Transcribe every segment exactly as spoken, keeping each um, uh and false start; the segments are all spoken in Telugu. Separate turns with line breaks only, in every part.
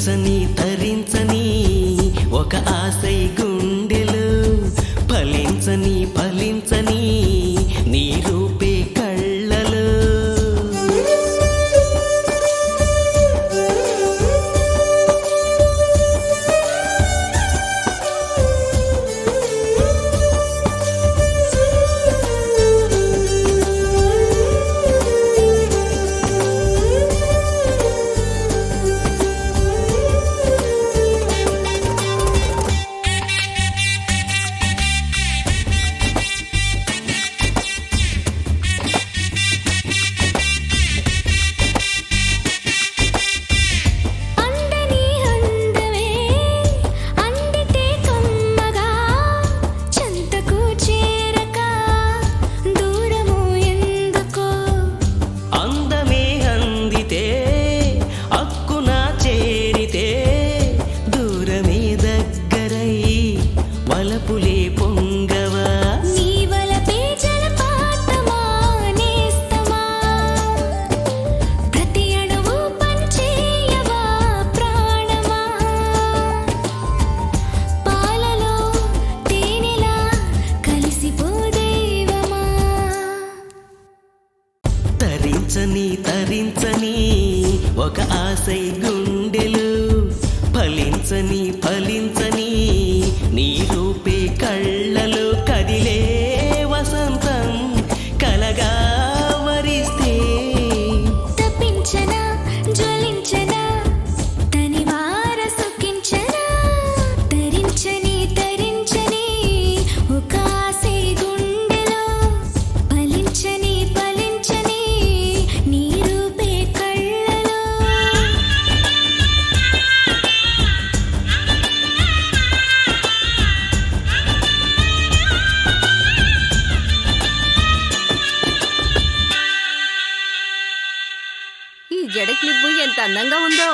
తరించని తరించని ఒక ఆశై గుండెలు ఫలించని ఫలించని నీ రూపే కళ్ళలో వలపులే పొంగవా
నీ వలపే జలపాతమా నేస్తమా ప్రతి అణువు పంచేయవా ప్రాణమా పాలలో తేనెలా కలిసిపోదేవమా
తరించని తరించని ఒక ఆశై గుండెలు ఫలించని ఫలించని నీ రూపే కళ్ళలో కదిలే వసంతం కలగా వరిస్తే
తప్పించనా జ్వలించనా తనివార సుఖించనా తరించని తరించని ఒక ఆశై గుండెలో ఫలించని ఫలించని నీ రూపే కళ్ళలో
ఈ జడ క్లిప్ ఎంత అందంగా ఉందో.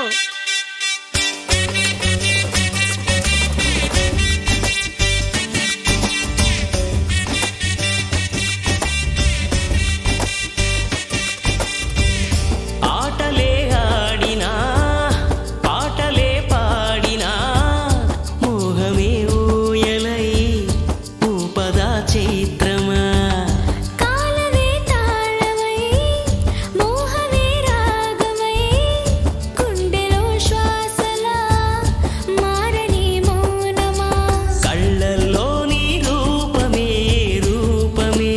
ఆటలే ఆడినా పాటలే పాడినా మోహమే ఊయలై ఊపదా చైత్రమా
కాలవే తాళమై మోహమే రాగమై గుండెలో శ్వాసలా మారని మౌనమా
కళ్ళల్లో నీ రూపమే రూపమే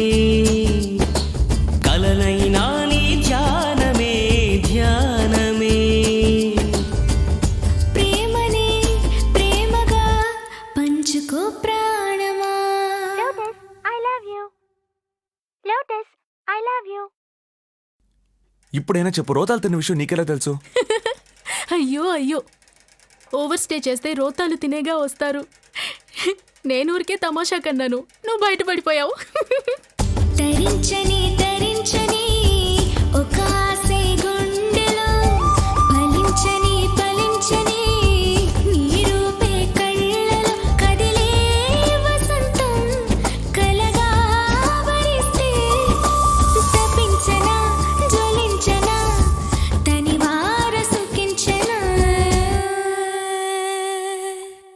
కలనైనా నీ ధ్యానమే ధ్యానమే
ప్రేమనే ప్రేమగా పంచుకో ప్రాణమా
Lotus, I love you. Lotus, I love you.
ఇప్పుడైనా చెప్పు, రోతాలు తిన్న విషయం నీకెలా తెలుసు?
అయ్యో అయ్యో ఓవర్ స్టే చేస్తే రోతాలు తినేగా వస్తారు. నేను ఊరికే తమాషా కన్నాను, నువ్వు బయటపడిపోయావు.
తరించని